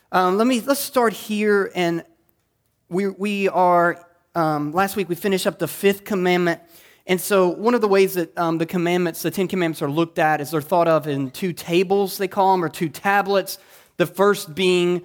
Let's start here, and we are last week we finished up the fifth commandment, and so one of the ways that the commandments, the 10 Commandments, are looked at is they're thought of in two tables, they call them, or two tablets. The first being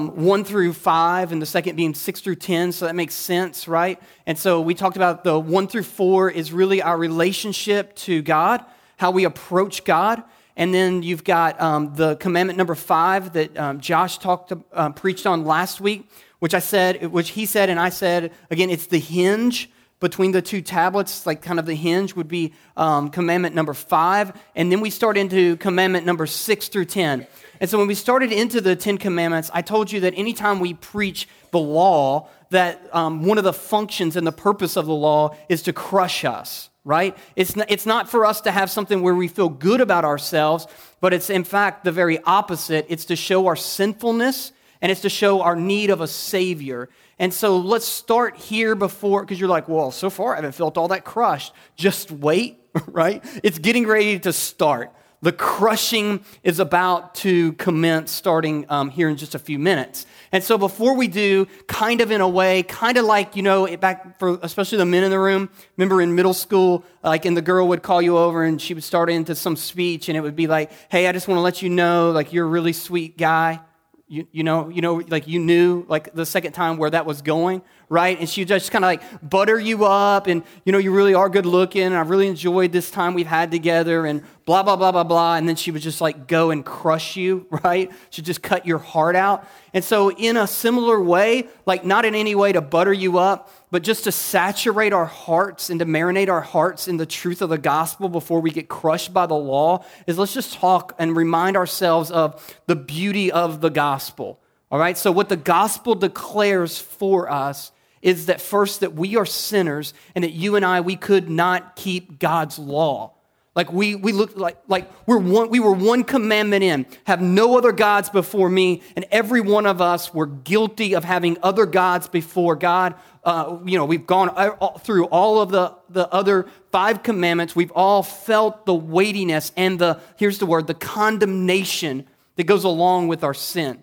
1 through 5, and the second being 6 through 10. So that makes sense, right? And so we talked about the 1 through 4 is really our relationship to God, how we approach God. And then you've got the commandment number 5 that Josh preached on last week, which he said, and I said, again, it's the hinge between the two tablets, like kind of the hinge would be commandment number 5. And then we start into commandment number 6 through 10. And so when we started into the 10 Commandments, I told you that anytime we preach the law, that one of the functions and the purpose of the law is to crush us, right? It's not for us to have something where we feel good about ourselves, but it's in fact the very opposite. It's to show our sinfulness, and it's to show our need of a Savior. And so let's start here because you're like, well, so far I haven't felt all that crushed. Just wait, right? It's getting ready to start. The crushing is about to commence starting here in just a few minutes. And so before we do, kind of in a way, kind of like, back for especially the men in the room, remember in middle school, and the girl would call you over and she would start into some speech and it would be like, hey, I just want to let you know, like, you're a really sweet guy. You know, like you knew like the second time where that was going, right? And she just kind of like butter you up and, you really are good looking and I really enjoyed this time we've had together and blah, blah, blah, blah, blah. And then she would just like go and crush you, right? She'd just cut your heart out. And so in a similar way, like not in any way to butter you up, but just to saturate our hearts and to marinate our hearts in the truth of the gospel before we get crushed by the law, is let's just talk and remind ourselves of the beauty of the gospel. All right, so what the gospel declares for us is that first, that we are sinners and that you and I, we could not keep God's law. Like we look like we were one commandment in, have no other gods before me, and every one of us were guilty of having other gods before God. We've gone through all of the other 5 commandments. We've all felt the weightiness and the condemnation that goes along with our sin.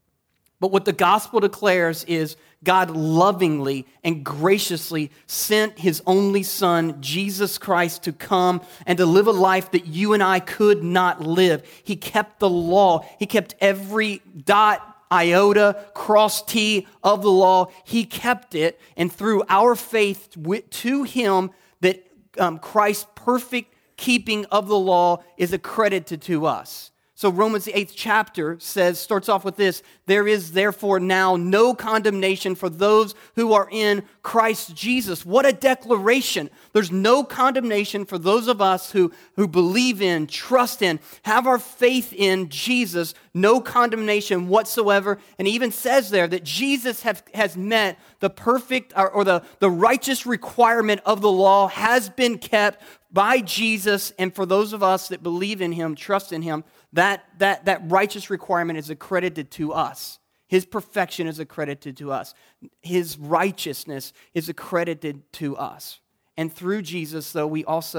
But what the gospel declares is God lovingly and graciously sent his only son, Jesus Christ, to come and to live a life that you and I could not live. He kept the law. He kept every dot, iota, cross T of the law. He kept it. And through our faith to him, that Christ's perfect keeping of the law is accredited to us. So Romans, the 8th chapter starts off with this: there is therefore now no condemnation for those who are in Christ Jesus. What a declaration. There's no condemnation for those of us who believe in, trust in, have our faith in Jesus. No condemnation whatsoever. And he even says there that Jesus has met the perfect or the righteous requirement of the law has been kept by Jesus. And for those of us that believe in him, trust in him, that righteous requirement is accredited to us. His perfection is accredited to us. His righteousness is accredited to us. And through Jesus, though,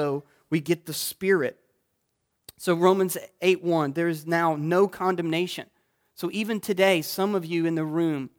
we get the Spirit. So Romans 8:1, there is now no condemnation. So even today, some of you in the room,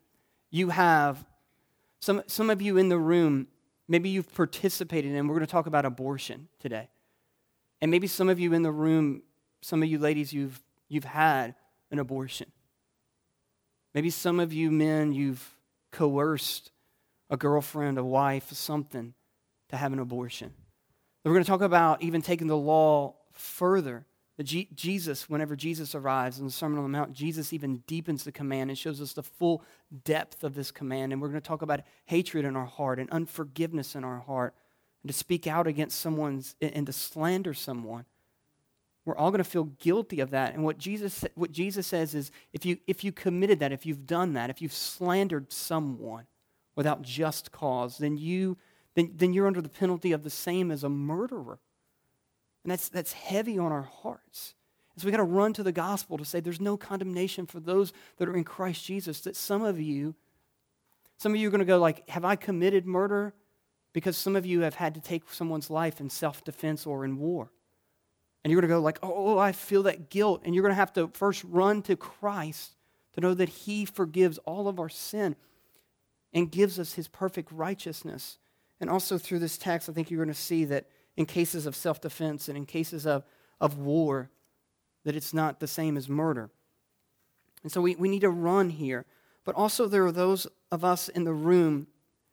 some of you in the room, maybe you've participated in, we're going to talk about abortion today. And maybe some of you in the room, some of you ladies, you've had an abortion. Maybe some of you men, you've coerced a girlfriend, a wife, something to have an abortion. We're going to talk about even taking the law further. Jesus, whenever Jesus arrives in the Sermon on the Mount, Jesus even deepens the command and shows us the full depth of this command. And we're going to talk about hatred in our heart and unforgiveness in our heart, and to speak out against someone's and to slander someone. We're all going to feel guilty of that. And what Jesus says is, if you committed that, if you've done that, if you've slandered someone without just cause, then you're under the penalty of the same as a murderer. And that's heavy on our hearts. And so we got to run to the gospel to say there's no condemnation for those that are in Christ Jesus. That some of you are going to go like, have I committed murder? Because some of you have had to take someone's life in self-defense or in war. And you're going to go like, oh, I feel that guilt. And you're going to have to first run to Christ to know that he forgives all of our sin and gives us his perfect righteousness. And also through this text, I think you're going to see that in cases of self-defense and in cases of war, that it's not the same as murder. And so we need to run here. But also there are those of us in the room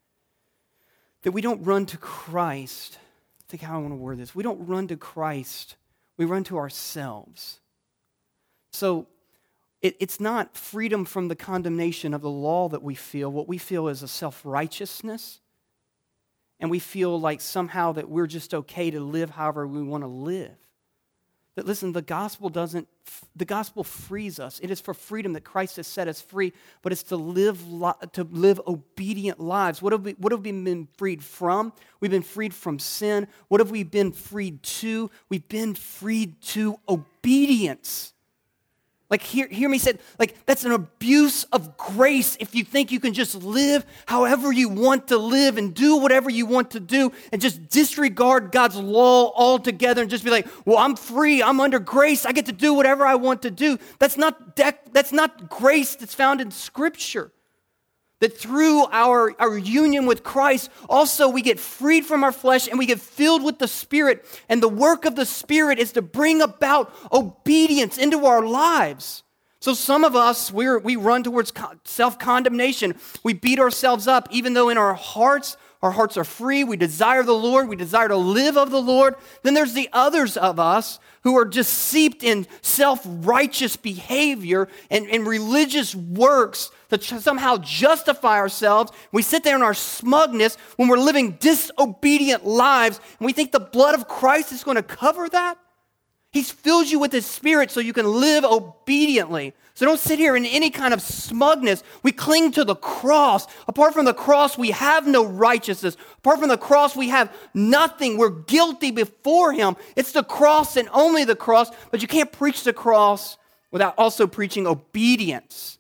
that we don't run to Christ. Think how I want to word this. We don't run to Christ. We run to ourselves. So it's not freedom from the condemnation of the law that we feel. What we feel is a self-righteousness. And we feel like somehow that we're just okay to live however we want to live. That listen, the gospel frees us. It is for freedom that Christ has set us free, but it's to live obedient lives. What have we been freed from? We've been freed from sin. What have we been freed to? We've been freed to obedience. Like, hear me say, like, that's an abuse of grace if you think you can just live however you want to live and do whatever you want to do and just disregard God's law altogether and just be like, well, I'm free, I'm under grace, I get to do whatever I want to do. That's not grace that's found in Scripture. That through our union with Christ, also we get freed from our flesh and we get filled with the Spirit. And the work of the Spirit is to bring about obedience into our lives. So some of us, we run towards self-condemnation. We beat ourselves up, even though in our hearts are free. We desire the Lord. We desire to live of the Lord. Then there's the others of us who are just seeped in self-righteous behavior and religious works to somehow justify ourselves. We sit there in our smugness when we're living disobedient lives, and we think the blood of Christ is going to cover that. He's filled you with His Spirit so you can live obediently. So don't sit here in any kind of smugness. We cling to the cross. Apart from the cross, we have no righteousness. Apart from the cross, we have nothing. We're guilty before Him. It's the cross and only the cross, but you can't preach the cross without also preaching obedience.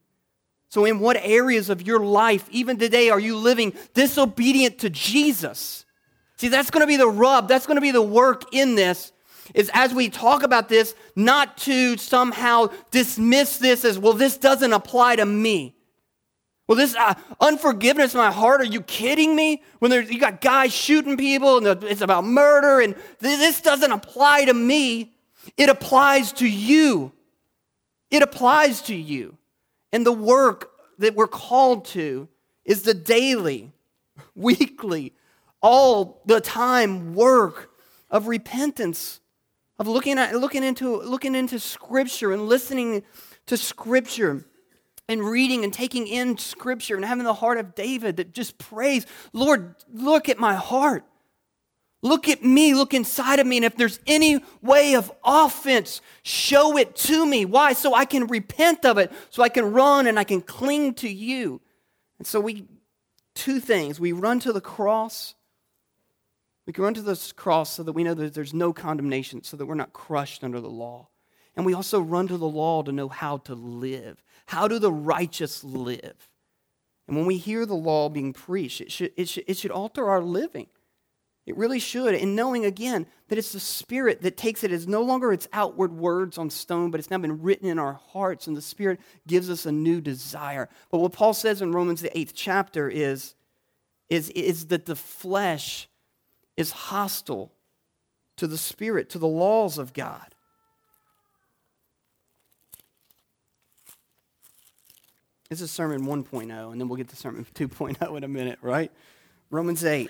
So in what areas of your life, even today, are you living disobedient to Jesus? See, that's going to be the rub. That's going to be the work in this. Is as we talk about this, not to somehow dismiss this as, well, this doesn't apply to me. Well, this unforgiveness in my heart, are you kidding me? When you got guys shooting people and it's about murder and this doesn't apply to me. It applies to you. It applies to you. And the work that we're called to is the daily, weekly, all the time work of repentance. Of looking into Scripture and listening to Scripture and reading and taking in Scripture and having the heart of David that just prays, Lord, look at my heart. Look at me, look inside of me, and if there's any way of offense, show it to me. Why? So I can repent of it, so I can run and I can cling to you. And so two things. We run to the cross. We can run to this cross so that we know that there's no condemnation, so that we're not crushed under the law. And we also run to the law to know how to live. How do the righteous live? And when we hear the law being preached, it should alter our living. It really should. And knowing, again, that it's the Spirit that takes it as no longer its outward words on stone, but it's now been written in our hearts, and the Spirit gives us a new desire. But what Paul says in Romans, the 8th chapter, is that the flesh is hostile to the Spirit, to the laws of God. This is sermon 1.0, and then we'll get to sermon 2.0 in a minute, right? Romans 8.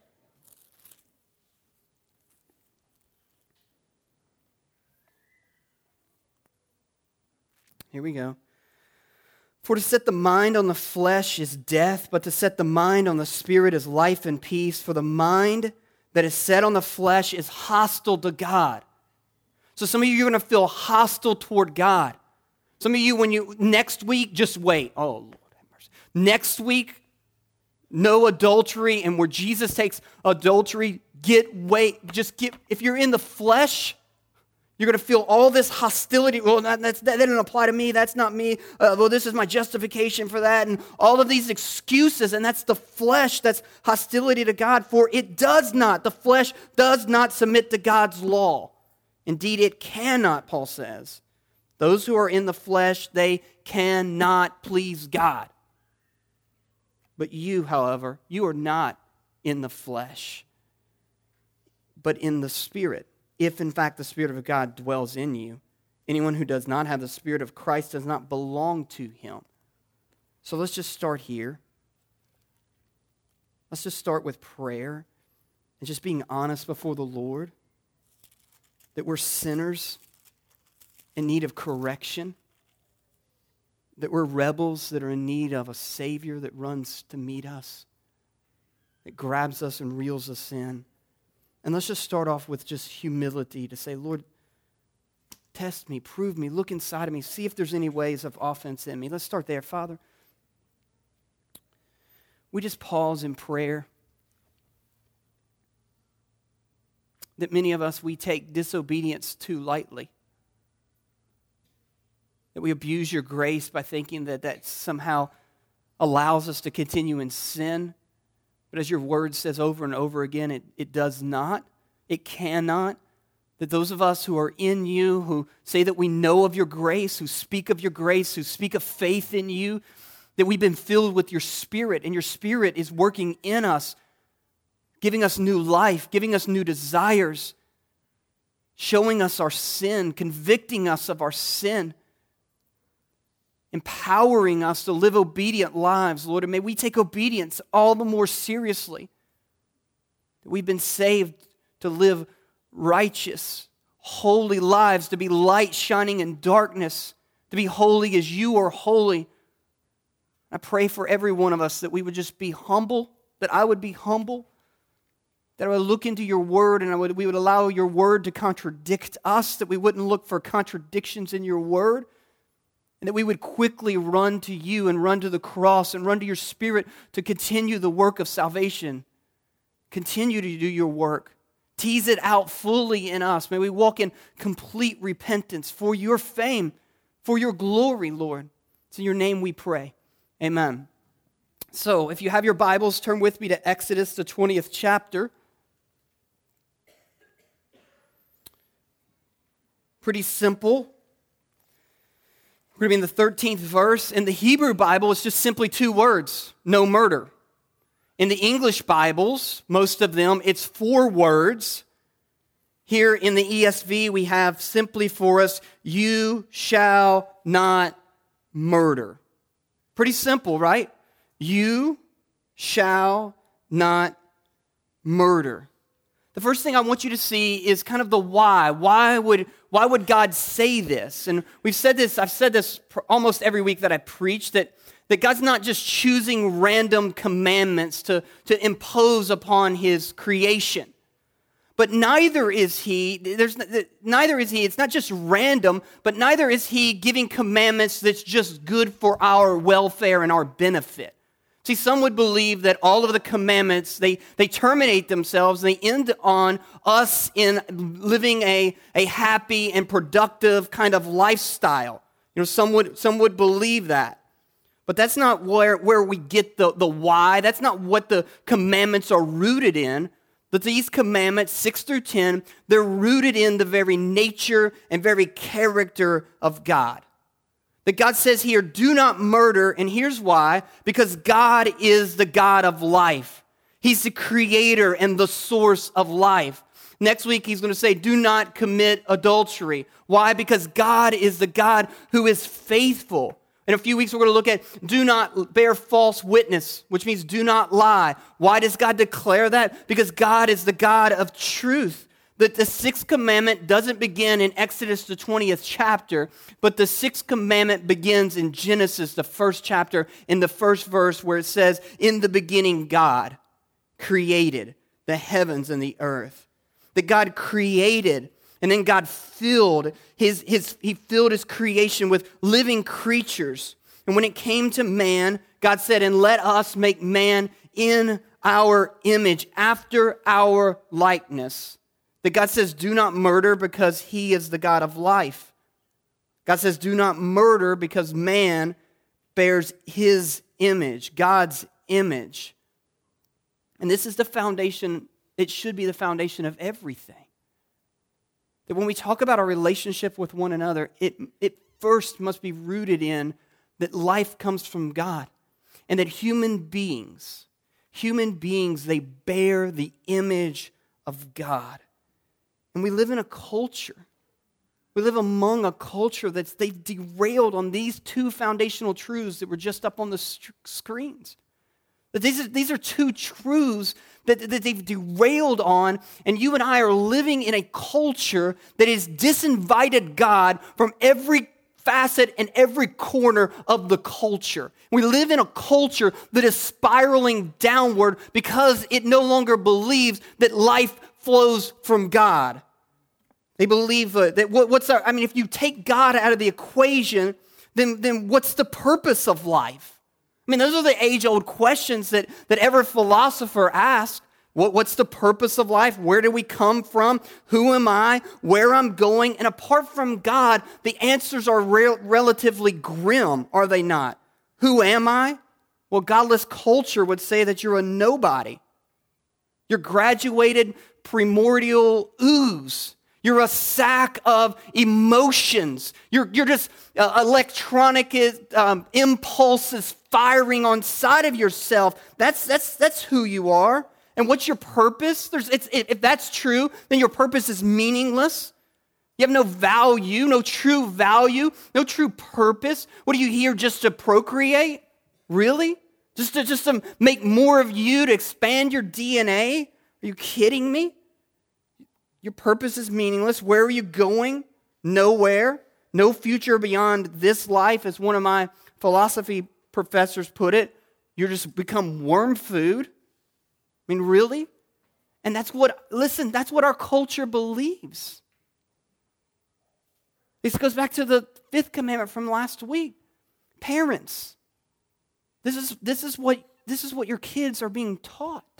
Here we go. For to set the mind on the flesh is death, but to set the mind on the Spirit is life and peace. For the mind that is set on the flesh is hostile to God. So some of you are going to feel hostile toward God. Some of you, next week, just wait. Oh, Lord have mercy. Next week, no adultery, and where Jesus takes adultery, if you're in the flesh, you're going to feel all this hostility. Well, that didn't apply to me. That's not me. Well, this is my justification for that. And all of these excuses. And that's the flesh. That's hostility to God. For the flesh does not submit to God's law. Indeed, it cannot, Paul says. Those who are in the flesh, they cannot please God. But you, however, you are not in the flesh, but in the Spirit, if in fact the Spirit of God dwells in you. Anyone who does not have the Spirit of Christ does not belong to him. So let's just start here. Let's just start with prayer and just being honest before the Lord that we're sinners in need of correction, that we're rebels that are in need of a Savior that runs to meet us, that grabs us and reels us in. And let's just start off with just humility to say, Lord, test me, prove me, look inside of me, see if there's any ways of offense in me. Let's start there, Father. We just pause in prayer. That many of us, we take disobedience too lightly. That we abuse your grace by thinking that that somehow allows us to continue in sin. But as your word says over and over again, it does not. It cannot. That those of us who are in you, who say that we know of your grace, who speak of your grace, who speak of faith in you, that we've been filled with your Spirit, and your Spirit is working in us, giving us new life, giving us new desires, showing us our sin, convicting us of our sin, empowering us to live obedient lives, Lord. And may we take obedience all the more seriously. That we've been saved to live righteous, holy lives, to be light shining in darkness, to be holy as you are holy. I pray for every one of us that we would just be humble, that I would be humble, that I would look into your word and we would allow your word to contradict us, that we wouldn't look for contradictions in your word, and that we would quickly run to you and run to the cross and run to your Spirit to continue the work of salvation. Continue to do your work. Tease it out fully in us. May we walk in complete repentance for your fame, for your glory, Lord. It's in your name we pray. Amen. So, if you have your Bibles, turn with me to Exodus, the 20th chapter. Pretty simple. We're going to be in the 13th verse. In the Hebrew Bible, it's just simply two words, no murder. In the English Bibles, most of them, it's 4 words. Here in the ESV, we have simply for us, you shall not murder. Pretty simple, right? You shall not murder. The first thing I want you to see is kind of the why. Why would God say this? And I've said this almost every week that I preach, that God's not just choosing random commandments to impose upon his creation. But neither is he, it's not just random, but neither is he giving commandments that's just good for our welfare and our benefit. See, some would believe that all of the commandments, they terminate themselves, they end on us in living a happy and productive kind of lifestyle. You know, some would believe that. But that's not where we get the why. That's not what the commandments are rooted in. But these commandments, 6 through 10, they're rooted in the very nature and very character of God. That God says here, do not murder, and here's why. Because God is the God of life. He's the creator and the source of life. Next week, he's going to say, do not commit adultery. Why? Because God is the God who is faithful. In a few weeks, we're going to look at do not bear false witness, which means do not lie. Why does God declare that? Because God is the God of truth. That the 6th commandment doesn't begin in Exodus, the 20th chapter, but the 6th commandment begins in Genesis, the 1st chapter, in the 1st verse, where it says, in the beginning, God created the heavens and the earth. That God created, and then God filled he filled his creation with living creatures. And when it came to man, God said, and let us make man in our image, after our likeness. That God says, do not murder because he is the God of life. God says, do not murder because man bears his image, God's image. And this is the foundation, it should be the foundation of everything. That when we talk about our relationship with one another, it first must be rooted in that life comes from God and that human beings, they bear the image of God. And we live in a culture. We live among a culture they've derailed on these two foundational truths that were just up on the screens. That these are two truths that they've derailed on, and you and I are living in a culture that has disinvited God from every facet and every corner of the culture. We live in a culture that is spiraling downward because it no longer believes that life flows from God. They believe that if you take God out of the equation, then what's the purpose of life? I mean, those are the age-old questions that every philosopher asks. What's the purpose of life? Where do we come from? Who am I? Where I'm going? And apart from God, the answers are relatively grim, are they not? Who am I? Well, godless culture would say that you're a nobody. You're graduated primordial ooze. You're a sack of emotions. You're just electronic impulses firing on side of yourself. That's who you are. And what's your purpose? If that's true, then your purpose is meaningless. You have no value, no true purpose. What are you here just to procreate? Really? Just to make more of you, to expand your DNA? Are you kidding me? Your purpose is meaningless. Where are you going? Nowhere. No future beyond this life, as one of my philosophy professors put it. You're just become worm food. I mean, really? And that's what our culture believes. This goes back to the fifth commandment from last week. Parents, this is what your kids are being taught.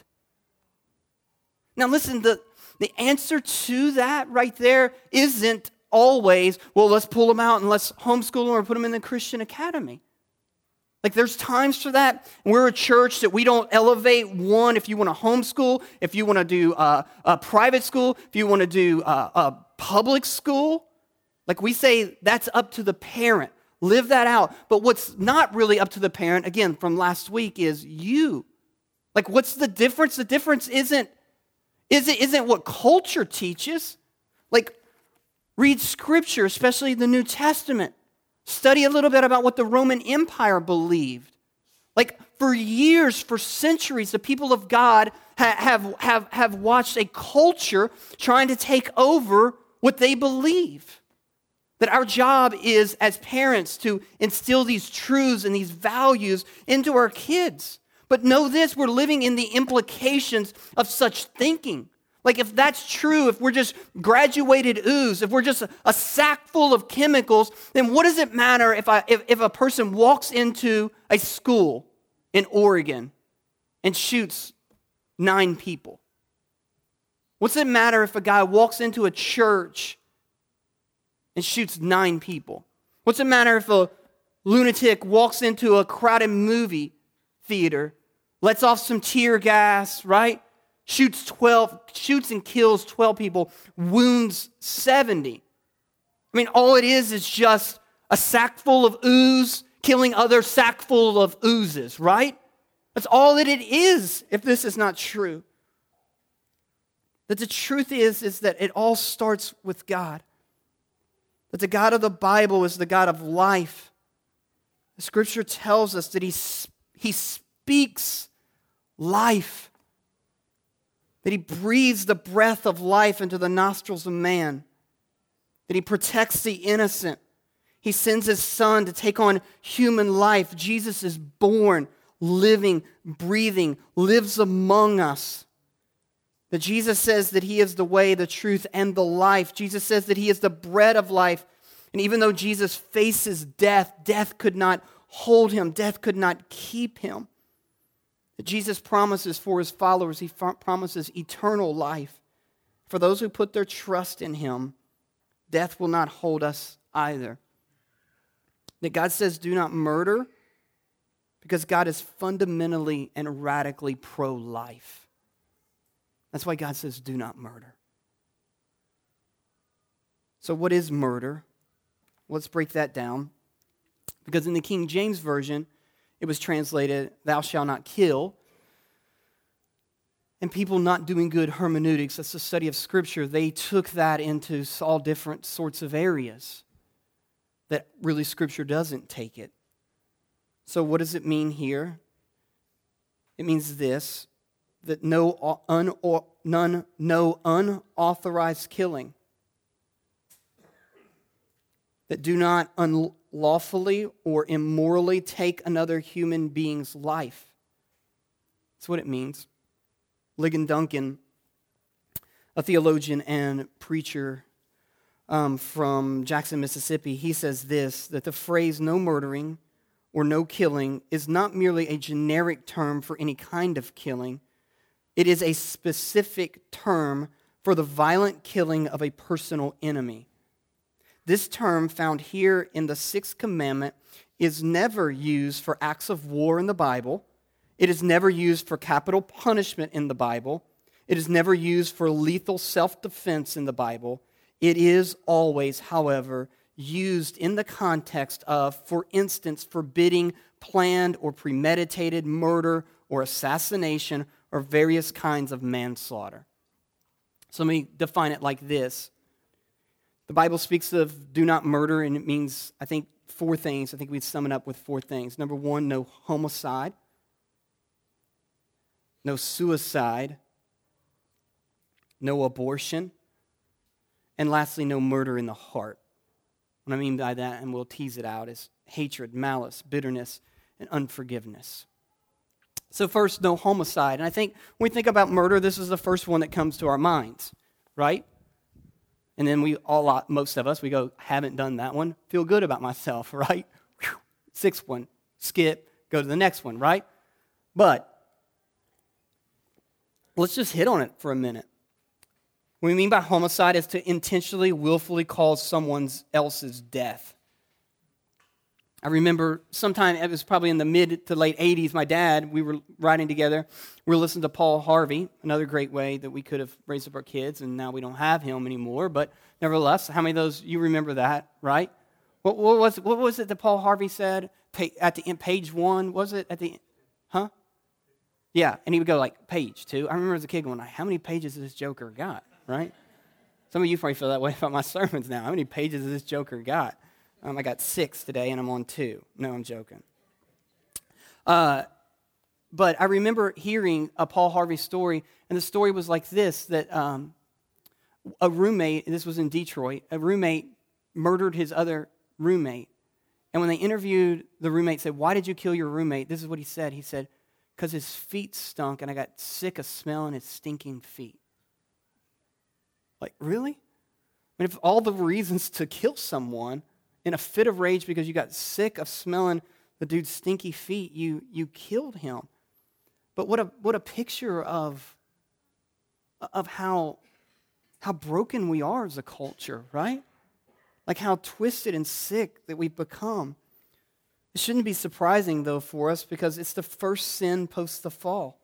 Now listen, the answer to that right there isn't always, well, let's pull them out and let's homeschool them or put them in the Christian academy. Like there's times for that. We're a church that we don't elevate one if you want to homeschool, if you want to do a private school, if you want to do a public school. Like we say that's up to the parent. Live that out. But what's not really up to the parent, again, from last week, is you. Like what's the difference? The difference isn't what culture teaches. Like read Scripture, especially the New Testament. Study a little bit about what the Roman Empire believed. Like for years, for centuries, the people of God have watched a culture trying to take over what they believe. That our job is as parents to instill these truths and these values into our kids. But know this, we're living in the implications of such thinking. Like if that's true, if we're just graduated ooze, if we're just a sack full of chemicals, then what does it matter if a person walks into a school in Oregon and shoots 9 people? What's it matter if a guy walks into a church and shoots 9 people? What's it matter if a lunatic walks into a crowded movie theater, lets off some tear gas, right? Shoots and kills 12 people, wounds 70. I mean, all it is just a sack full of ooze killing other sack full of oozes, right? That's all that it is if this is not true. That the truth is that it all starts with God. That the God of the Bible is the God of life. The Scripture tells us that He speaks life. That He breathes the breath of life into the nostrils of man. That He protects the innocent. He sends His Son to take on human life. Jesus is born, living, breathing, lives among us. That Jesus says that He is the way, the truth, and the life. Jesus says that He is the bread of life. And even though Jesus faces death, death could not hold Him. Death could not keep Him. That Jesus promises for His followers, He promises eternal life. For those who put their trust in Him, death will not hold us either. That God says do not murder because God is fundamentally and radically pro-life. That's why God says do not murder. So what is murder? Let's break that down. Because in the King James Version, it was translated, thou shalt not kill. And people not doing good hermeneutics, that's the study of Scripture, they took that into all different sorts of areas that really Scripture doesn't take it. So what does it mean here? It means this, that no unauthorized killing, that do not unlawfully or immorally take another human being's life. That's what it means. Ligon Duncan, a theologian and preacher from Jackson, Mississippi, he says this, that the phrase no murdering or no killing is not merely a generic term for any kind of killing. It is a specific term for the violent killing of a personal enemy. This term found here in the Sixth Commandment is never used for acts of war in the Bible. It is never used for capital punishment in the Bible. It is never used for lethal self-defense in the Bible. It is always, however, used in the context of, for instance, forbidding planned or premeditated murder or assassination or various kinds of manslaughter. So let me define it like this. The Bible speaks of do not murder, and it means, I think, four things. I think we'd sum it up with four things. Number one, no homicide, no suicide, no abortion, and lastly, no murder in the heart. What I mean by that, and we'll tease it out, is hatred, malice, bitterness, and unforgiveness. So first, no homicide. And I think when we think about murder, this is the first one that comes to our minds, right? And then most of us, we go, haven't done that one. Feel good about myself, right? Whew. Sixth one, skip, go to the next one, right? But let's just hit on it for a minute. What we mean by homicide is to intentionally, willfully cause someone else's death. I remember sometime, it was probably in the mid to late 80s, my dad, we were riding together. We were listening to Paul Harvey, another great way that we could have raised up our kids, and now we don't have him anymore. But nevertheless, how many of those, you remember that, right? What was it that Paul Harvey said at the end, page 1? Was it at the, huh? Yeah, and he would go like, page 2. I remember as a kid going, how many pages has this joker got, right? Some of you probably feel that way about my sermons now. How many pages has this joker got? I got 6 today, and I'm on 2. No, I'm joking. But I remember hearing a Paul Harvey story, and the story was like this, that a roommate, this was in Detroit, a roommate murdered his other roommate. And when they interviewed the roommate, said, why did you kill your roommate? This is what he said. He said, because his feet stunk, and I got sick of smelling his stinking feet. Like, really? I mean, if all the reasons to kill someone in a fit of rage because you got sick of smelling the dude's stinky feet, you killed him. But what a picture of how broken we are as a culture, right? Like how twisted and sick that we've become. It shouldn't be surprising, though, for us because it's the first sin post the fall.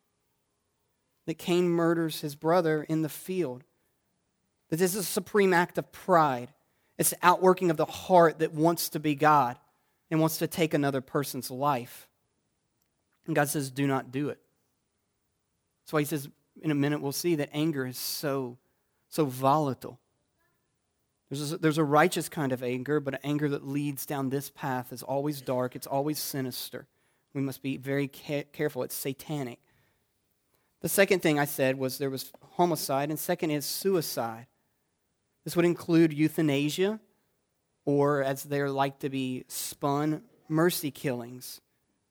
That Cain murders his brother in the field. That this is a supreme act of pride. It's the outworking of the heart that wants to be God and wants to take another person's life. And God says, do not do it. That's why he says, in a minute we'll see that anger is so volatile. There's a righteous kind of anger, but an anger that leads down this path is always dark. It's always sinister. We must be very careful. It's satanic. The second thing I said was there was homicide, and second is suicide. This would include euthanasia, or as they're like to be spun, mercy killings.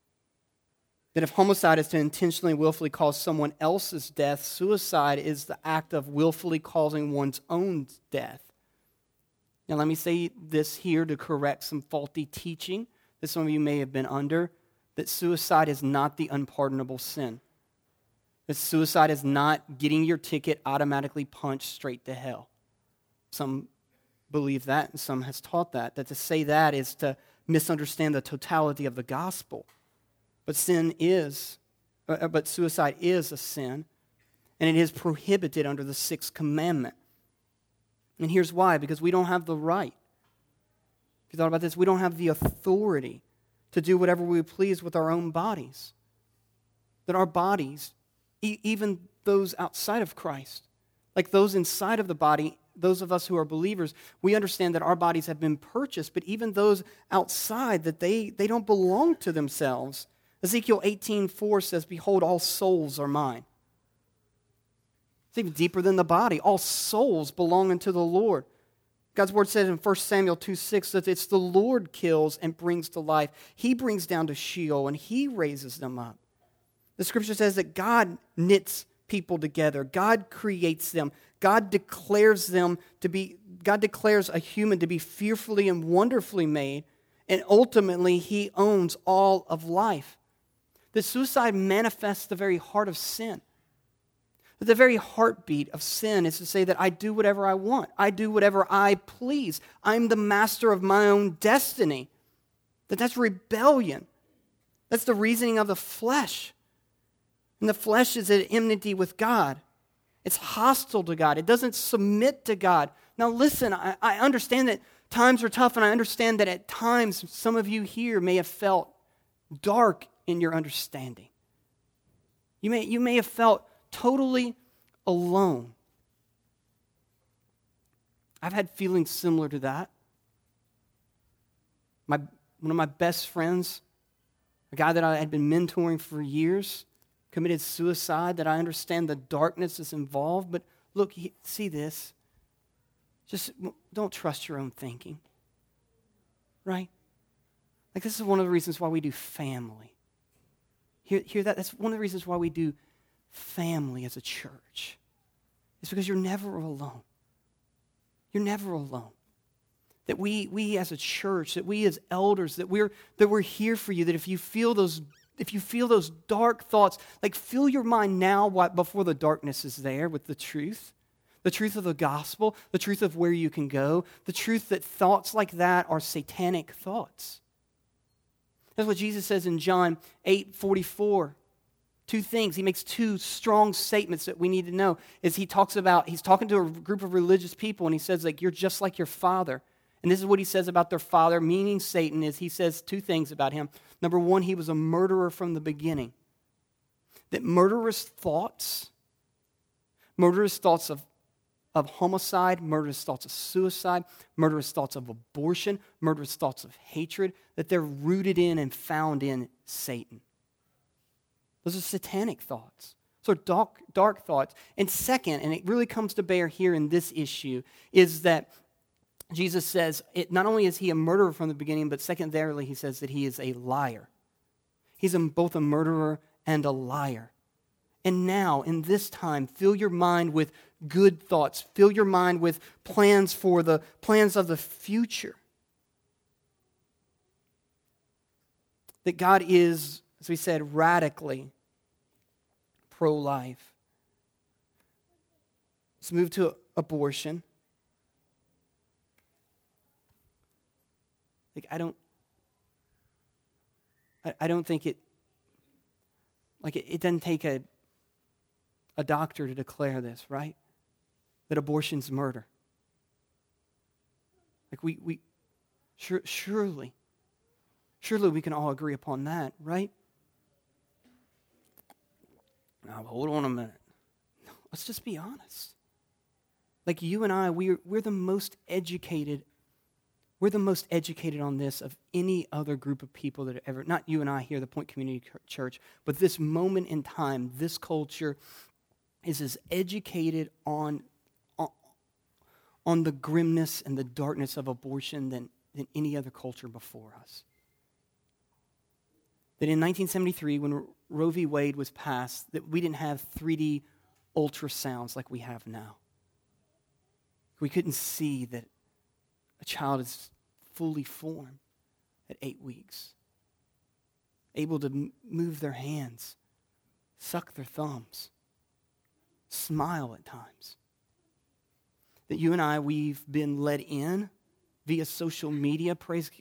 That if homicide is to intentionally, willfully cause someone else's death, suicide is the act of willfully causing one's own death. Now let me say this here to correct some faulty teaching that some of you may have been under, that suicide is not the unpardonable sin. That suicide is not getting your ticket automatically punched straight to hell. Some believe that, and some has taught that to say that is to misunderstand the totality of the gospel. But suicide is a sin, and it is prohibited under the Sixth Commandment. And here's why, because we don't have the right. If you thought about this, we don't have the authority to do whatever we please with our own bodies. That our bodies, even those outside of Christ, like those inside of the body, those of us who are believers, we understand that our bodies have been purchased, but even those outside, that they don't belong to themselves. Ezekiel 18:4 says, "Behold, all souls are mine." It's even deeper than the body. All souls belong unto the Lord. God's word says in 1 Samuel 2:6 that it's the Lord kills and brings to life. He brings down to Sheol and He raises them up. The scripture says that God knits people together. God creates them. God declares a human to be fearfully and wonderfully made, and ultimately He owns all of life. The suicide manifests the very heart of sin. The very heartbeat of sin is to say that I do whatever I want. I do whatever I please. I'm the master of my own destiny. That's rebellion. That's the reasoning of the flesh. And the flesh is at enmity with God. It's hostile to God. It doesn't submit to God. Now listen, I understand that times are tough, and I understand that at times some of you here may have felt dark in your understanding. You may have felt totally alone. I've had feelings similar to that. One of my best friends, a guy that I had been mentoring for years, committed suicide. That I understand the darkness that's involved. But look, see this. Just don't trust your own thinking. Right? Like, this is one of the reasons why we do family. Hear that? That's one of the reasons why we do family as a church. It's because you're never alone. You're never alone. That we as a church, that we as elders, that we're here for you. That if you feel those dark thoughts, like, fill your mind now before the darkness is there with the truth of the gospel, the truth of where you can go, the truth that thoughts like that are satanic thoughts. That's what Jesus says in John 8:44. Two things. He makes two strong statements that we need to know. He's talking to a group of religious people, and he says, like, you're just like your father. And this is what he says about their father, meaning Satan, is he says two things about him. Number one, he was a murderer from the beginning. That murderous thoughts of homicide, murderous thoughts of suicide, murderous thoughts of abortion, murderous thoughts of hatred, that they're rooted in and found in Satan. Those are satanic thoughts. So dark thoughts. And second, and it really comes to bear here in this issue, is that Jesus says, not only is he a murderer from the beginning, but secondarily he says that he is a liar. He's both a murderer and a liar. And now, in this time, fill your mind with good thoughts. Fill your mind with plans of the future. That God is, as we said, radically pro-life. Let's move to abortion. Like, I don't think it doesn't take a doctor to declare this, right? That abortion's murder. Like, surely we can all agree upon that, right? Now, hold on a minute. Let's just be honest. Like, you and I, we're the most educated. We're the most educated on this of any other group of people that ever, not you and I here, the Point Community Church, but this moment in time, this culture is as educated on the grimness and the darkness of abortion than any other culture before us. That in 1973, when Roe v. Wade was passed, that we didn't have 3D ultrasounds like we have now. We couldn't see that a child is fully formed at 8 weeks, able to move their hands, suck their thumbs, smile at times. That you and I, we've been led in via social media.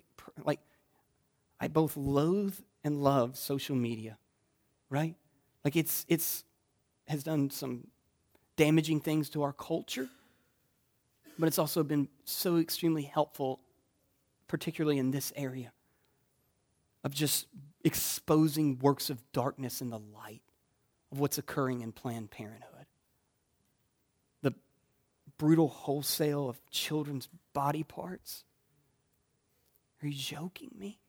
I both loathe and love social media, right? Like, it's has done some damaging things to our culture, but it's also been so extremely helpful particularly in this area, of just exposing works of darkness in the light of what's occurring in Planned Parenthood. The brutal wholesale of children's body parts. Are you joking me?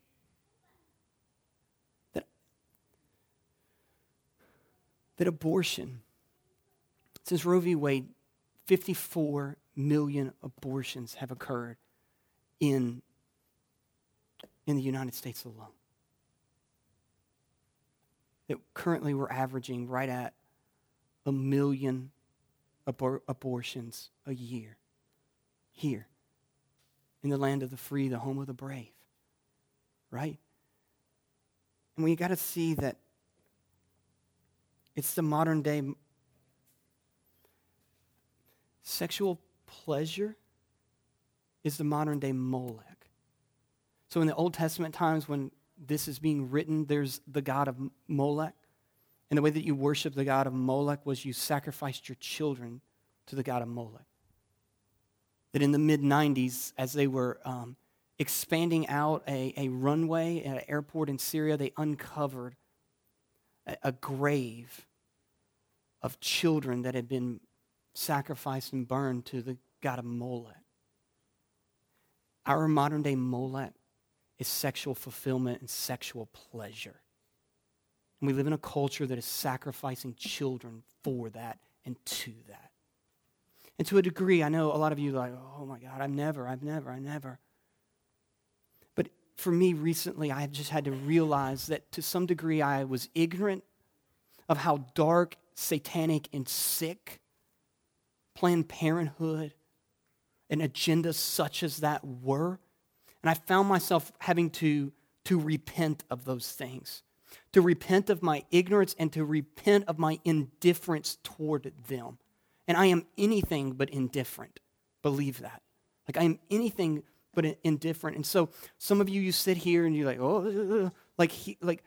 That abortion, since Roe v. Wade, 54 million abortions have occurred in the United States alone. That currently we're averaging right at 1 million abortions a year here in the land of the free, the home of the brave, right? And we got to see that it's the modern day sexual pleasure is the modern day Molech. So in the Old Testament times when this is being written, there's the god of Molech. And the way that you worship the god of Molech was you sacrificed your children to the god of Molech. That in the mid-90s, as they were expanding out a runway at an airport in Syria, they uncovered a grave of children that had been sacrificed and burned to the god of Molech. Our modern day Molech is sexual fulfillment and sexual pleasure. And we live in a culture that is sacrificing children for that and to that. And to a degree, I know a lot of you are like, oh my God, I've never. But for me recently, I've just had to realize that to some degree I was ignorant of how dark, satanic, and sick Planned Parenthood and agendas such as that were. And I found myself having to repent of those things, to repent of my ignorance and to repent of my indifference toward them. And I am anything but indifferent. Believe that. Like I am anything but indifferent. And so some of you sit here and you're like, oh, like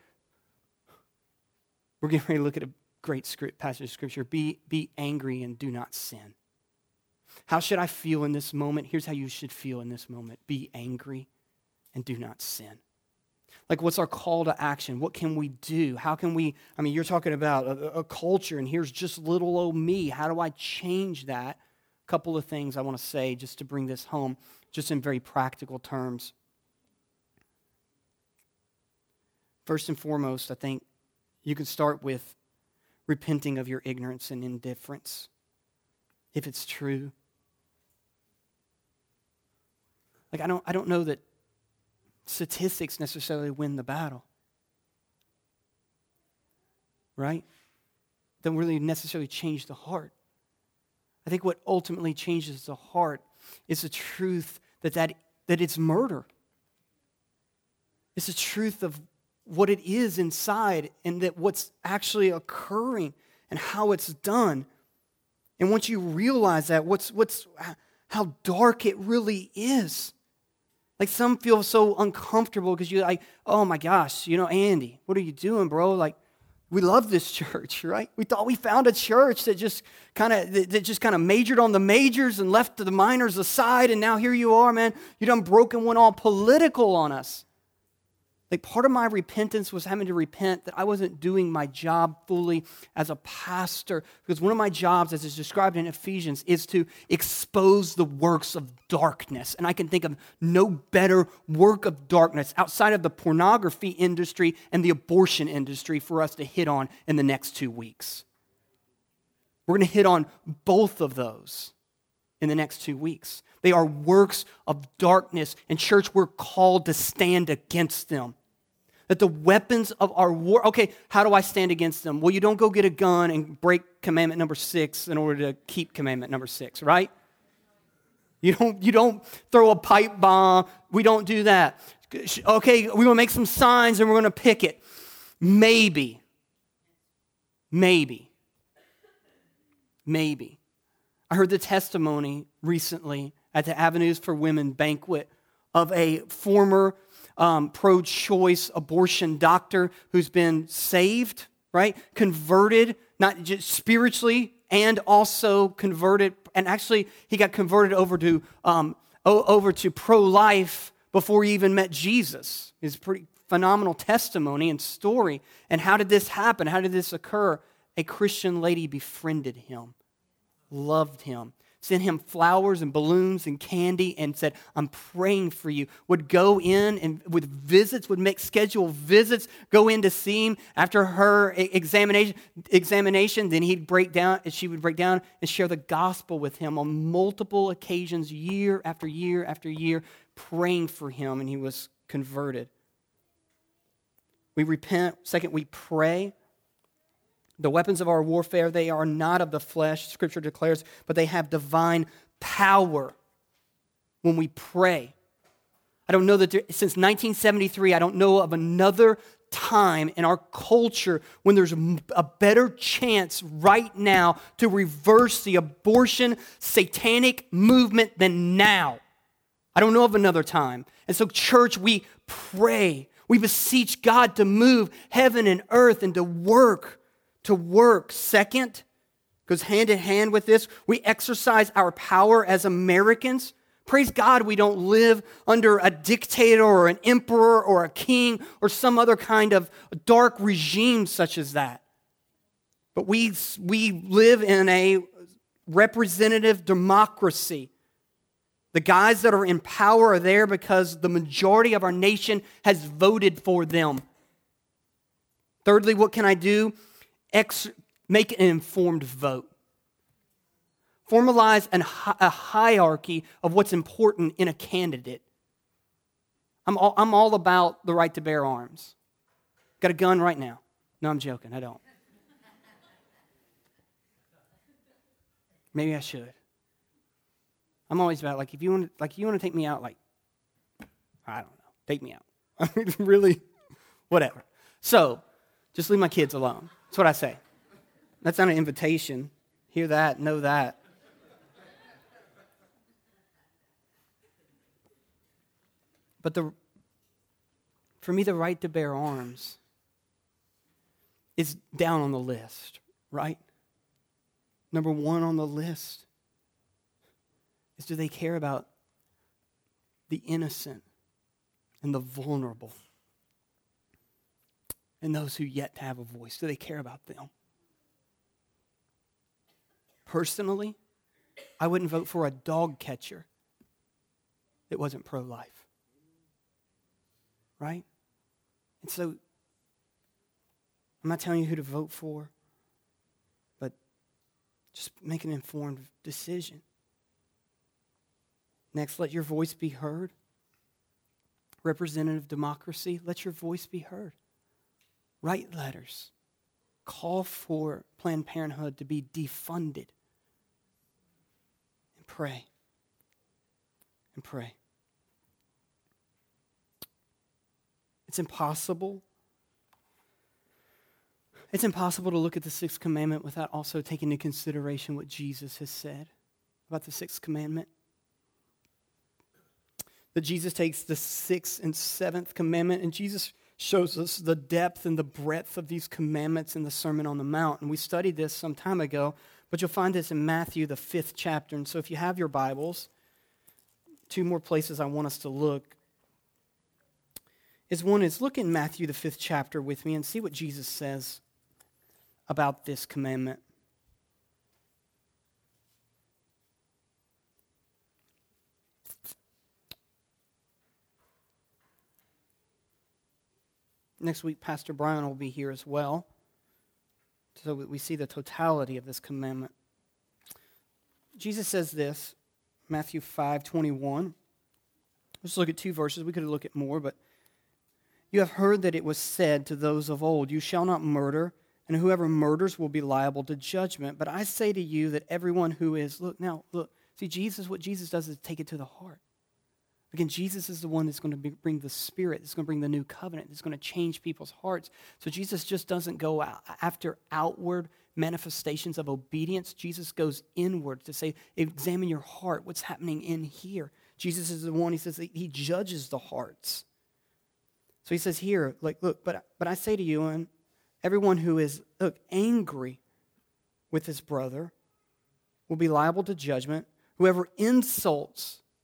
we're getting ready to look at a great passage of Scripture. Be angry and do not sin. How should I feel in this moment? Here's how you should feel in this moment. Be angry and do not sin. Like, what's our call to action? What can we do? How can we, you're talking about a culture, and here's just little old me. How do I change that? A couple of things I want to say just to bring this home, just in very practical terms. First and foremost, I think you can start with repenting of your ignorance and indifference, if it's true. Like, I don't know that statistics necessarily win the battle, right? Don't really necessarily change the heart. I think what ultimately changes the heart is the truth that it's murder. It's the truth of what it is inside and that what's actually occurring and how it's done. And once you realize that, how dark it really is. Like some feel so uncomfortable because you're like, oh my gosh, Andy, what are you doing, bro? Like, we love this church, right? We thought we found a church that just kind of majored on the majors and left the minors aside, and now here you are, man. You done broken one all political on us. Like part of my repentance was having to repent that I wasn't doing my job fully as a pastor, because one of my jobs, as is described in Ephesians, is to expose the works of darkness. And I can think of no better work of darkness outside of the pornography industry and the abortion industry for us to hit on in the next 2 weeks. We're going to hit on both of those in the next 2 weeks. They are works of darkness, and church, we're called to stand against them. That the weapons of our war, okay, how do I stand against them? Well, you don't go get a gun and break commandment number 6 in order to keep commandment number 6, right? You don't throw a pipe bomb. We don't do that. Okay, we're going to make some signs and we're going to picket. Maybe. I heard the testimony recently at the Avenues for Women banquet of a former pro-choice abortion doctor who's been saved, right? Converted, not just spiritually, and also converted. And actually, he got converted over to pro-life before he even met Jesus. It's a pretty phenomenal testimony and story. And how did this happen? How did this occur? A Christian lady befriended him, loved him, sent him flowers and balloons and candy and said, I'm praying for you. Would go in and with visits, would make scheduled visits, go in to see him after her examination. Then he'd break down, and she would break down and share the gospel with him on multiple occasions, year after year after year, praying for him, and he was converted. We repent. Second, we pray. The weapons of our warfare, they are not of the flesh, Scripture declares, but they have divine power when we pray. I don't know that since 1973, I don't know of another time in our culture when there's a better chance right now to reverse the abortion satanic movement than now. I don't know of another time. And so, church, we pray. We beseech God to move heaven and earth and to work. Second, goes hand in hand with this, we exercise our power as Americans. Praise God, we don't live under a dictator or an emperor or a king or some other kind of dark regime such as that. But we live in a representative democracy. The guys that are in power are there because the majority of our nation has voted for them. Thirdly, what can I do? Make an informed vote. Formalize a hierarchy of what's important in a candidate. I'm all about the right to bear arms. Got a gun right now. No, I'm joking. I don't. Maybe I should. I'm always about, if you want to take me out, I don't know, take me out. I mean, really, whatever. So, just leave my kids alone. That's what I say. That's not an invitation. Hear that, know that. But for me, the right to bear arms is down on the list, right? Number one on the list is, do they care about the innocent and the vulnerable and those who yet have a voice? Do they care about them? Personally, I wouldn't vote for a dog catcher that wasn't pro-life. Right? And so, I'm not telling you who to vote for, but just make an informed decision. Next, let your voice be heard. Representative democracy, let your voice be heard. Write letters. Call for Planned Parenthood to be defunded. And pray. And pray. It's impossible. It's impossible to look at the sixth commandment without also taking into consideration what Jesus has said about the sixth commandment. That Jesus takes the sixth and seventh commandment, and Jesus shows us the depth and the breadth of these commandments in the Sermon on the Mount. And we studied this some time ago, but you'll find this in Matthew, the 5th chapter. And so if you have your Bibles, two more places I want us to look. One is look in Matthew, the 5th chapter with me and see what Jesus says about this commandment. Next week, Pastor Brian will be here as well. So we see the totality of this commandment. Jesus says this, Matthew 5:21. Let's look at two verses. We could look at more, but you have heard that it was said to those of old, you shall not murder, and whoever murders will be liable to judgment. But I say to you that everyone who is, look, see, Jesus, what Jesus does is take it to the heart. Again, Jesus is the one that's going to bring the Spirit, that's going to bring the new covenant, that's going to change people's hearts. So Jesus just doesn't go after outward manifestations of obedience. Jesus goes inward to say, examine your heart, what's happening in here. Jesus is the one, he says, he judges the hearts. So he says here, look, but I say to you, and everyone who is, angry with his brother will be liable to judgment. Whoever insults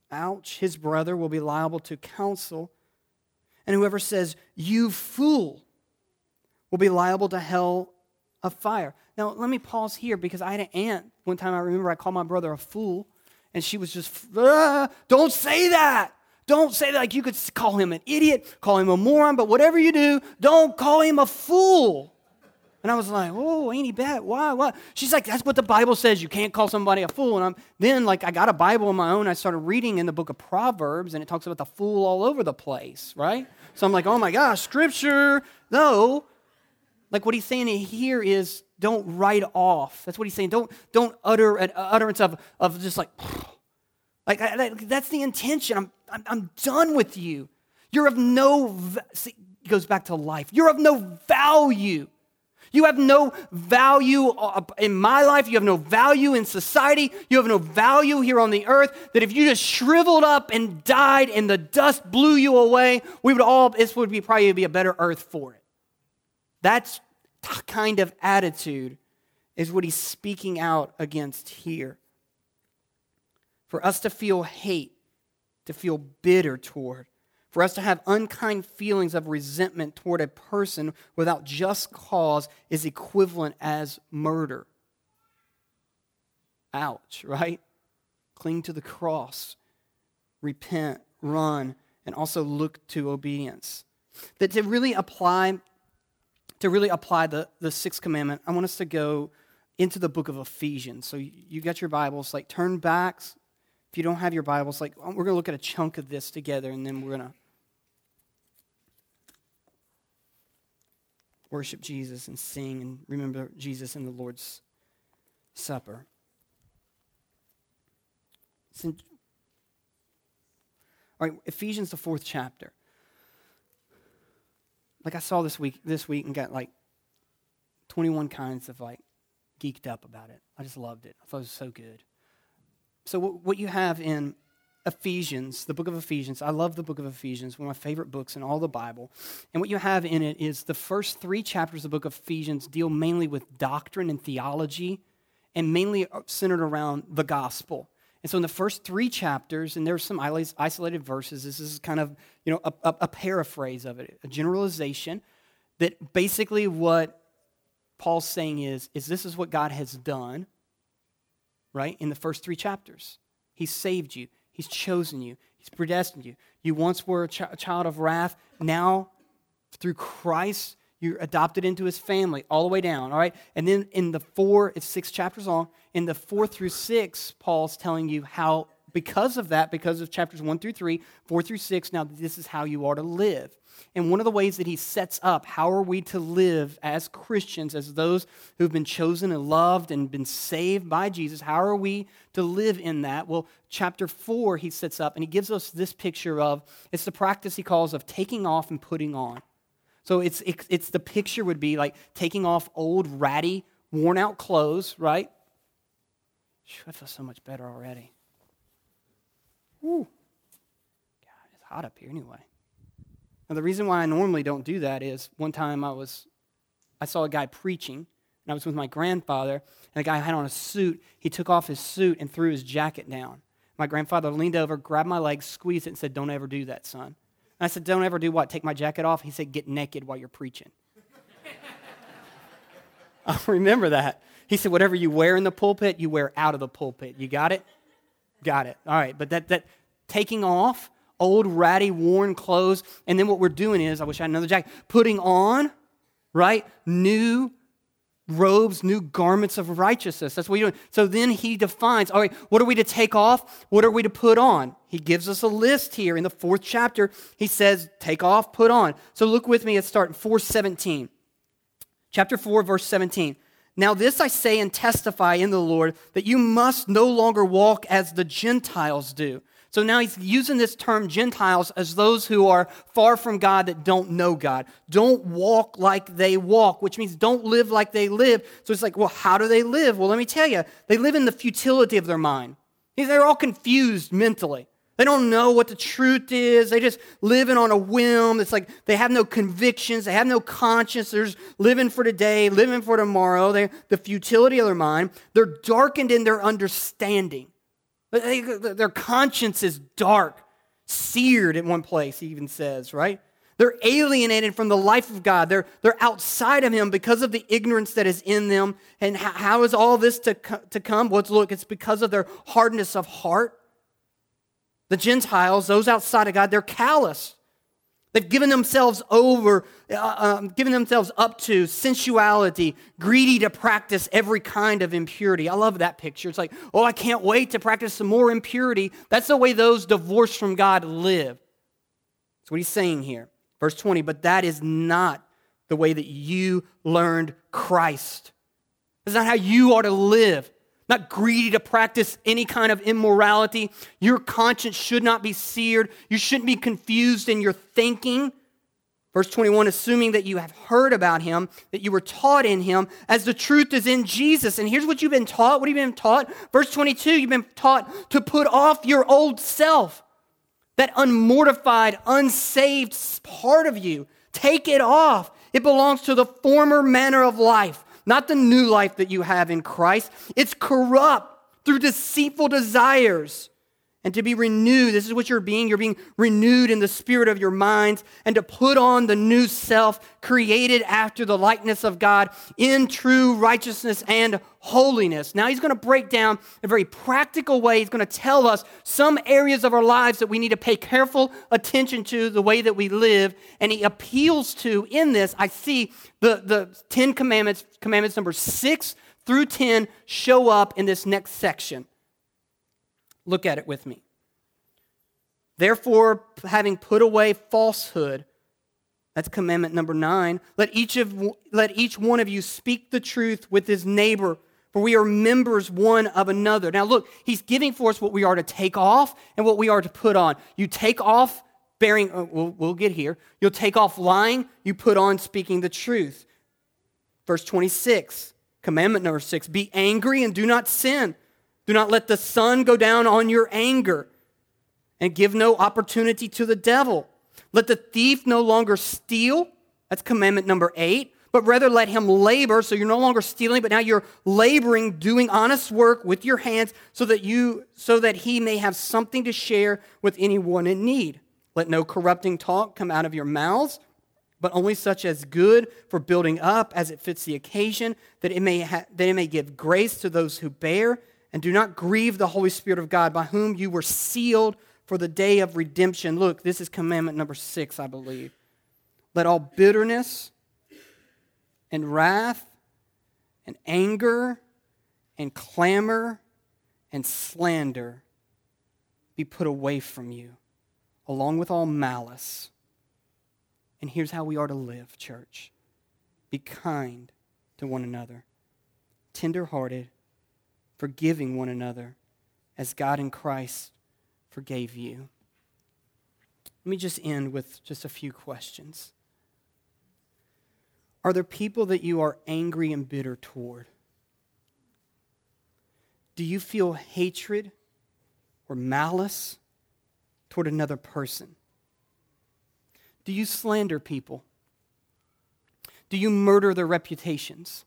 ouch, his brother will be liable to counsel. And whoever says, you fool, will be liable to hell of fire. Now, let me pause here because I had an aunt. One time I remember I called my brother a fool, and she was just, don't say that. Don't say that. Like, you could call him an idiot, call him a moron, but whatever you do, don't call him a fool. And I was like, oh, ain't he bad? Why? What? She's like, that's what the Bible says. You can't call somebody a fool. And I got a Bible of my own. I started reading in the book of Proverbs, and it talks about the fool all over the place, right? So I'm like, oh my gosh, Scripture. No. Like, what he's saying here is don't write off. That's what he's saying. Don't utter an utterance of just like that's the intention. I'm done with you. You're of no, see, it goes back to life. You're of no value. You have no value in my life. You have no value in society. You have no value here on the earth. That if you just shriveled up and died and the dust blew you away, this would probably be a better earth for it. That's kind of attitude is what he's speaking out against here. For us to feel hate, to feel bitter toward, for us to have unkind feelings of resentment toward a person without just cause is equivalent as murder. Ouch, right? Cling to the cross, repent, run, and also look to obedience. That to really apply the sixth commandment, I want us to go into the book of Ephesians. So you got your Bibles, like turn back. If you don't have your Bibles, like we're going to look at a chunk of this together, and then we're going to worship Jesus and sing and remember Jesus in the Lord's Supper. All right, Ephesians, the 4th chapter. Like I saw this week and got like 21 kinds of like geeked up about it. I just loved it. I thought it was so good. So what you have in Ephesians, the book of Ephesians, I love the book of Ephesians, one of my favorite books in all the Bible. And what you have in it is the first 3 chapters of the book of Ephesians deal mainly with doctrine and theology and mainly centered around the gospel. And so in the first 3 chapters, and there's some isolated verses, this is kind of, a paraphrase of it, a generalization, that basically what Paul's saying is this is what God has done, right, in the first 3 chapters. He's saved you. He's chosen you. He's predestined you. You once were a child of wrath. Now, through Christ, you're adopted into his family all the way down, all right? And then in it's 6 chapters long. In the 4 through 6, Paul's telling you how, because of chapters 1 through 3, 4 through 6, now this is how you are to live. And one of the ways that he sets up, how are we to live as Christians, as those who've been chosen and loved and been saved by Jesus, how are we to live in that? Well, chapter 4 he sets up, and he gives us this picture of, it's the practice he calls of taking off and putting on. So it's the picture would be like taking off old, ratty, worn out clothes, right? I feel so much better already. Woo. God, it's hot up here anyway. Now, the reason why I normally don't do that is one time I saw a guy preaching, and I was with my grandfather, and the guy had on a suit. He took off his suit and threw his jacket down. My grandfather leaned over, grabbed my leg, squeezed it, and said, "Don't ever do that, son." And I said, "Don't ever do what? Take my jacket off?" He said, "Get naked while you're preaching." I remember that. He said, "Whatever you wear in the pulpit, you wear out of the pulpit." You got it? Got it. All right, but that taking off old, ratty, worn clothes, and then what we're doing is, I wish I had another jacket, putting on, right, new robes, new garments of righteousness. That's what you're doing. So then he defines, all right, what are we to take off? What are we to put on? He gives us a list here in the 4th chapter. He says, take off, put on. So look with me, let's start in 4:17. Chapter 4, verse 17. Now this I say and testify in the Lord, that you must no longer walk as the Gentiles do. So now he's using this term Gentiles as those who are far from God, that don't know God. Don't walk like they walk, which means don't live like they live. So it's like, well, how do they live? Well, let me tell you, they live in the futility of their mind. They're all confused mentally. They don't know what the truth is. They just living on a whim. It's like they have no convictions. They have no conscience. They're just living for today, living for tomorrow. The futility of their mind. They're darkened in their understanding. Their conscience is dark, seared in one place, he even says, right? They're alienated from the life of God. They're outside of him because of the ignorance that is in them. And how is all this to come? Well, look, it's because of their hardness of heart. The Gentiles, those outside of God, they're callous. They've given themselves up to sensuality, greedy to practice every kind of impurity. I love that picture. It's like, oh, I can't wait to practice some more impurity. That's the way those divorced from God live. That's what he's saying here. Verse 20, but that is not the way that you learned Christ. That's not how you ought to live. Not greedy to practice any kind of immorality. Your conscience should not be seared. You shouldn't be confused in your thinking. Verse 21, assuming that you have heard about him, that you were taught in him, as the truth is in Jesus. And here's what you've been taught. What have you been taught? Verse 22, you've been taught to put off your old self, that unmortified, unsaved part of you. Take it off. It belongs to the former manner of life, not the new life that you have in Christ. It's corrupt through deceitful desires. And to be renewed, this is what you're being renewed in the spirit of your minds, and to put on the new self created after the likeness of God in true righteousness and holiness. Now he's going to break down in a very practical way. He's going to tell us some areas of our lives that we need to pay careful attention to, the way that we live. And he appeals to, in this, I see the 10 Commandments, commandments number 6 through 10 show up in this next section. Look at it with me. Therefore, having put away falsehood, that's commandment number 9, let each one of you speak the truth with his neighbor, for we are members one of another. Now look, he's giving for us what we are to take off and what we are to put on. You take off bearing, we'll get here. You'll take off lying, you put on speaking the truth. Verse 26, commandment number 6, be angry and do not sin. Do not let the sun go down on your anger, and give no opportunity to the devil. Let the thief no longer steal. That's commandment number 8. But rather let him labor. So you're no longer stealing, but now you're laboring, doing honest work with your hands, so that he may have something to share with anyone in need. Let no corrupting talk come out of your mouths, but only such as good for building up as it fits the occasion, that it may give grace to those who bear. And do not grieve the Holy Spirit of God, by whom you were sealed for the day of redemption. Look, this is commandment number 6, I believe. Let all bitterness and wrath and anger and clamor and slander be put away from you, along with all malice. And here's how we are to live, church. Be kind to one another, tender-hearted, forgiving one another as God in Christ forgave you. Let me just end with just a few questions. Are there people that you are angry and bitter toward? Do you feel hatred or malice toward another person? Do you slander people? Do you murder their reputations?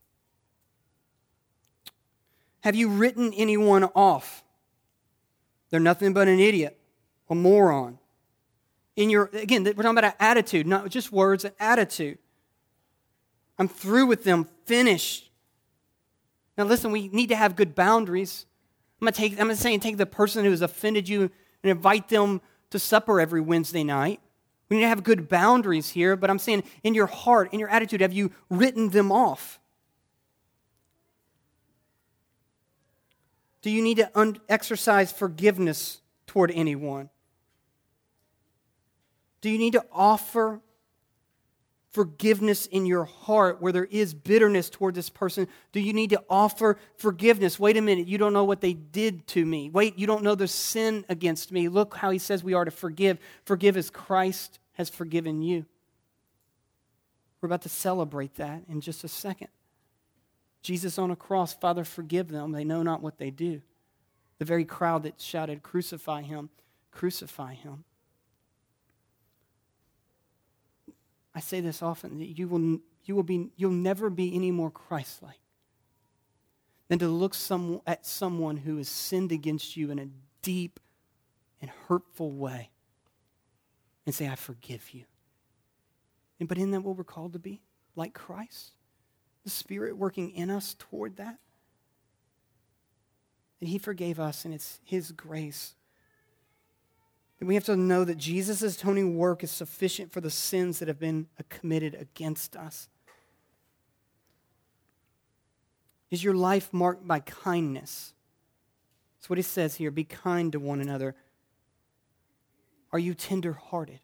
Have you written anyone off? They're nothing but an idiot, a moron. Again, we're talking about an attitude, not just words, an attitude. I'm through with them, finished. Now listen, we need to have good boundaries. I'm not saying take the person who has offended you and invite them to supper every Wednesday night. We need to have good boundaries here, but I'm saying in your heart, in your attitude, have you written them off? Do you need to exercise forgiveness toward anyone? Do you need to offer forgiveness in your heart where there is bitterness toward this person? Do you need to offer forgiveness? Wait a minute, you don't know what they did to me. Wait, you don't know their sin against me. Look how he says we are to forgive. Forgive as Christ has forgiven you. We're about to celebrate that in just a second. Jesus on a cross, Father, forgive them. They know not what they do. The very crowd that shouted, crucify him, crucify him. I say this often, that you'll never be any more Christ-like. than to look at someone who has sinned against you in a deep and hurtful way and say, I forgive you. But isn't that what we're called to be? Like Christ? The Spirit working in us toward that? And He forgave us, and it's His grace. And we have to know that Jesus' atoning work is sufficient for the sins that have been committed against us. Is your life marked by kindness? That's what He says here. Be kind to one another. Are you tender-hearted?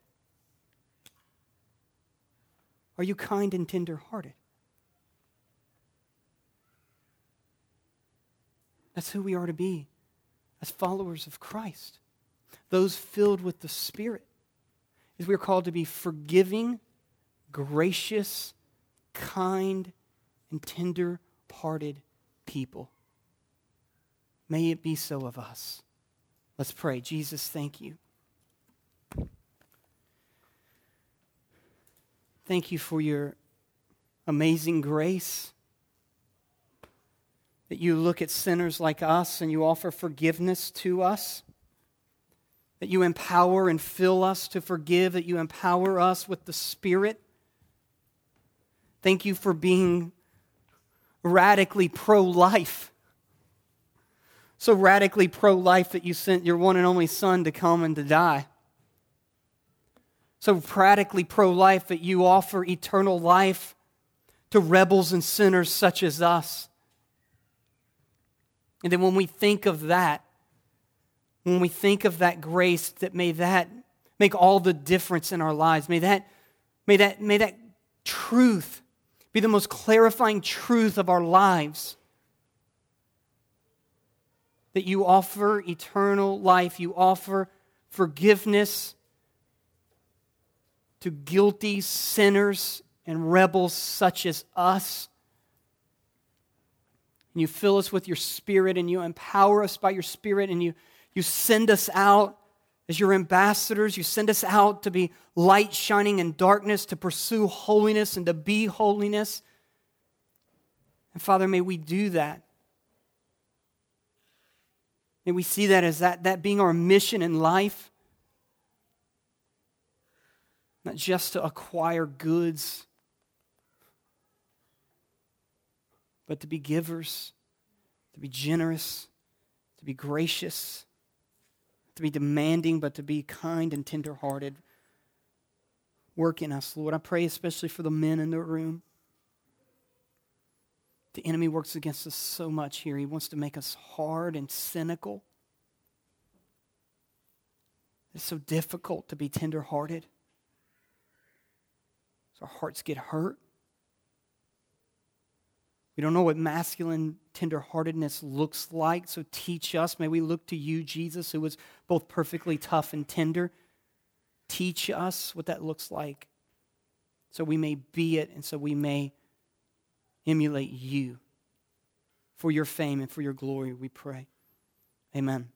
Are you kind and tender-hearted? That's who we are to be as followers of Christ. Those filled with the Spirit. Is we are called to be forgiving, gracious, kind, and tender-hearted people. May it be so of us. Let's pray. Jesus, thank you. Thank you for your amazing grace. That you look at sinners like us and you offer forgiveness to us. That you empower and fill us to forgive. That you empower us with the Spirit. Thank you for being radically pro-life. So radically pro-life that you sent your one and only Son to come and to die. So radically pro-life that you offer eternal life to rebels and sinners such as us. And then when we think of that, when we think of that grace, that make all the difference in our lives. May that truth be the most clarifying truth of our lives. That you offer eternal life, you offer forgiveness to guilty sinners and rebels such as us. And you fill us with your Spirit and you empower us by your Spirit and you send us out as your ambassadors. You send us out to be light shining in darkness, to pursue holiness and to be holiness. And Father, may we do that. May we see that as that being our mission in life. Not just to acquire goods, but to be givers, to be generous, to be gracious, to be demanding, but to be kind and tender-hearted. Work in us, Lord. I pray especially for the men in the room. The enemy works against us so much here. He wants to make us hard and cynical. It's so difficult to be tender-hearted. So our hearts get hurt. We don't know what masculine tenderheartedness looks like, so teach us. May we look to you, Jesus, who was both perfectly tough and tender. Teach us what that looks like so we may be it and so we may emulate you. For your fame and for your glory, we pray. Amen.